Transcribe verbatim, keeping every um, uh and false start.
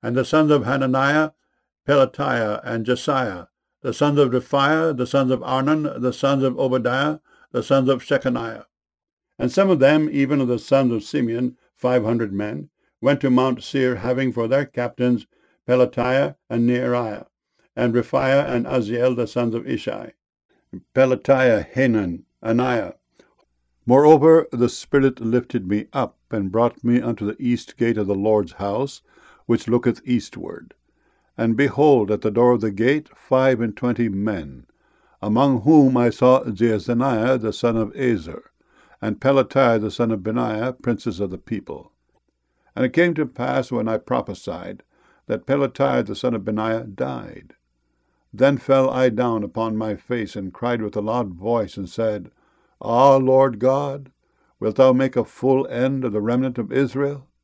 And the sons of Hananiah, Pelatiah and Jesiah. The sons of Rephaiah, the sons of Arnan, the sons of Obadiah, the sons of Shechaniah. And some of them, even of the sons of Simeon, five hundred men, went to Mount Seir, having for their captains Pelatiah and Neariah, and Rephaiah and Uzziel, the sons of Ishai. Pelatiah, Hanan, Anaiah. Moreover, the Spirit lifted me up, and brought me unto the east gate of the Lord's house, which looketh eastward. And behold, at the door of the gate five and twenty men, among whom I saw Jaazaniah the son of Azer, and Pelatiah the son of Benaiah, princes of the people. And it came to pass, when I prophesied, that Pelatiah the son of Benaiah died. Then fell I down upon my face, and cried with a loud voice, and said, Ah, Lord God, wilt thou make a full end of the remnant of Israel?